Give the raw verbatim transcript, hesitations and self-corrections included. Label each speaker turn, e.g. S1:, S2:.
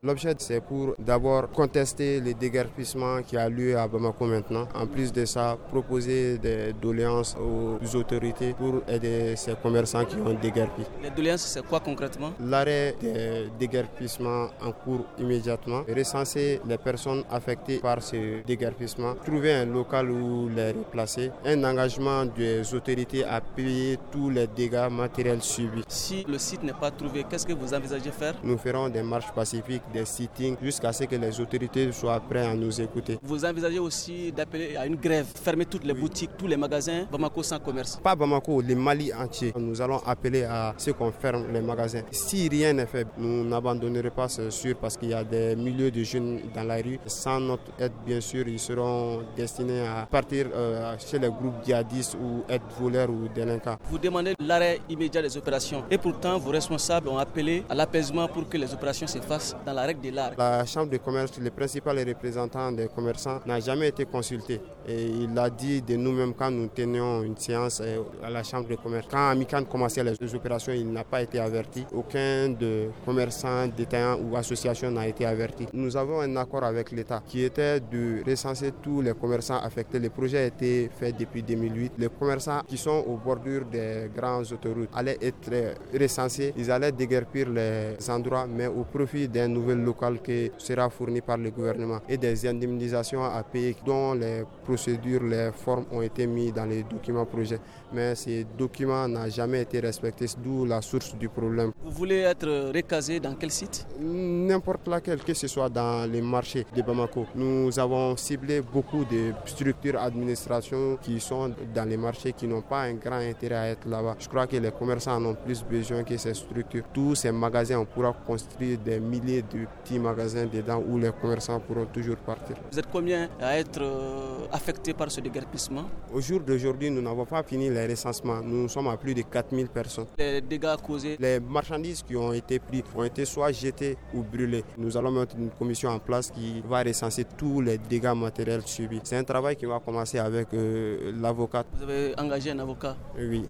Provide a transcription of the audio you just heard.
S1: L'objet, c'est pour d'abord contester le déguerpissement qui a lieu à Bamako maintenant. En plus de ça, proposer des doléances aux autorités pour aider ces commerçants qui ont déguerpi.
S2: Les doléances, c'est quoi concrètement?
S1: L'arrêt des déguerpissements en cours immédiatement, recenser les personnes affectées par ce déguerpissement, trouver un local où les replacer, un engagement des autorités à payer tous les dégâts matériels subis.
S2: Si le site n'est pas trouvé, qu'est-ce que vous envisagez de faire?
S1: Nous ferons des marches pacifiques, des sittings, jusqu'à ce que les autorités soient prêtes à nous écouter.
S2: Vous envisagez aussi d'appeler à une grève, fermer toutes les oui. boutiques, tous les magasins, Bamako sans commerce?
S1: Pas Bamako, le Mali entier. Nous allons appeler à ce qu'on ferme les magasins. Si rien n'est fait, nous n'abandonnerons pas, c'est sûr, parce qu'il y a des milliers de jeunes dans la rue. Sans notre aide, bien sûr, ils seront destinés à partir euh, chez les groupes djihadistes ou être voleurs ou délinquants.
S2: Vous demandez l'arrêt immédiat des opérations et pourtant vos responsables ont appelé à l'apaisement pour que les opérations se fassent dans la règle de l'art.
S1: La chambre de commerce, le principal représentant des commerçants, n'a jamais été consulté. Et il a dit de nous-mêmes quand nous tenions une séance à la chambre de commerce. Quand Amican commençait les opérations, il n'a pas été averti. Aucun de commerçants, détaillants ou associations n'a été averti. Nous avons un accord avec l'État qui était de recenser tous les commerçants affectés. Le projet a été fait depuis deux mille huit. Les commerçants qui sont aux bordures des grandes autoroutes allaient être recensés. Ils allaient déguerpir les endroits, mais au profit d'un nouvel local qui sera fourni par le gouvernement et des indemnisations à payer dont les procédures, les formes ont été mises dans les documents projets. Mais ces documents n'ont jamais été respectés, d'où la source du problème.
S2: Vous voulez être recasé dans quel site?
S1: N'importe laquelle, que ce soit dans les marchés de Bamako. Nous avons ciblé beaucoup de structures d'administration qui sont dans les marchés qui n'ont pas un grand intérêt à être là-bas. Je crois que les commerçants en ont plus besoin que ces structures. Tous ces magasins, on pourra construire des milliers de petits magasins dedans où les commerçants pourront toujours partir.
S2: Vous êtes combien à être affectés par ce déguerpissement?
S1: Au jour d'aujourd'hui, nous n'avons pas fini les recensements. Nous sommes à plus de quatre mille personnes.
S2: Les dégâts causés?
S1: Les marchandises qui ont été prises ont été soit jetées ou brûlées. Nous allons mettre une commission en place qui va recenser tous les dégâts matériels subis. C'est un travail qui va commencer avec euh, l'avocat.
S2: Vous avez engagé un avocat?
S1: Oui.